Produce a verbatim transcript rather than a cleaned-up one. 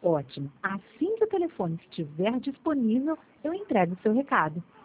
Ótimo. Assim que o telefone estiver disponível, eu entrego o seu recado.